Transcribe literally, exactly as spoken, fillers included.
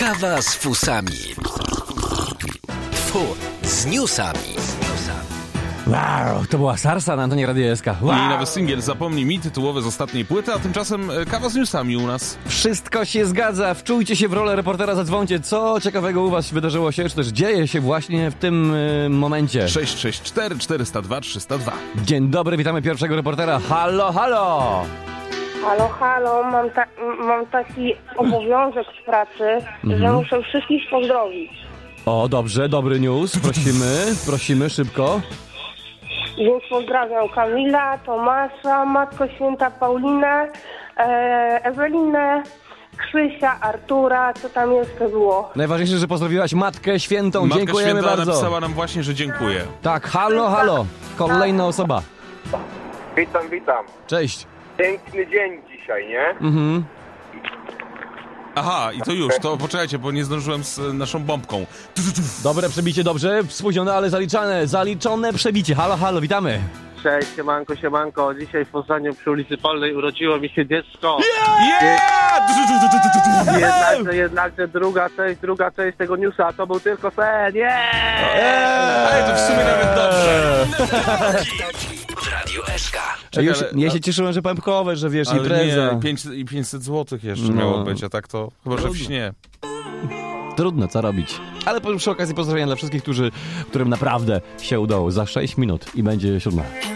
Kawa z fusami. Fu, z newsami. Wow, to była Sarsa na antenie Radia S K. Wow. I nowy singiel Zapomnij mi, tytułowy z ostatniej płyty, a tymczasem e, kawa z newsami u nas. Wszystko się zgadza, wczujcie się w rolę reportera, zadzwońcie, co ciekawego u was wydarzyło się, czy też dzieje się właśnie w tym y, momencie. sześć sześć cztery czterysta dwa trzysta dwa. Dzień dobry, witamy pierwszego reportera. Halo, halo! Halo, halo, mam, ta, mam taki obowiązek w pracy, Mhm. że muszę wszystkich pozdrowić. O, dobrze, dobry news, prosimy, prosimy, szybko. Więc pozdrawiam Kamila, Tomasza, Matko Święta Paulinę, e, Ewelinę, Krzysia, Artura, co tam jeszcze było. Najważniejsze, że pozdrowiłaś Matkę Świętą, Matka dziękujemy Święta bardzo. napisała nam właśnie, że dziękuję. Tak, halo, halo, kolejna osoba. Witam, witam. Cześć. Piękny dzień dzisiaj, nie? Mhm. Aha, i to już, to poczekajcie, bo nie zdążyłem z e, naszą bombką. Tu, tu, tu. Dobre przebicie, dobrze, spóźnione, ale zaliczane, zaliczone przebicie. Halo, halo, witamy. Cześć, siemanko, siemanko. Dzisiaj w Poznaniu przy ulicy Polnej urodziło mi się dziecko. Yeah! Tu, tu, tu, tu, tu, tu, tu. Jednakże, jednakże druga część, druga część tego newsa to był tylko sen. Yeah! Ej, to w sumie nawet dobrze. W Radiu S K. Ja, już, ale- ja się cieszyłem, że pępkowe, że wiesz, Ale impreza. nie, pięćset, i pięćset złotych jeszcze No. miało być, a tak to chyba, że w śnie. Trudno, co robić. Ale po- przy okazji pozdrowienia dla wszystkich, którzy, którym naprawdę się udało. Za sześć minut i będzie siódma.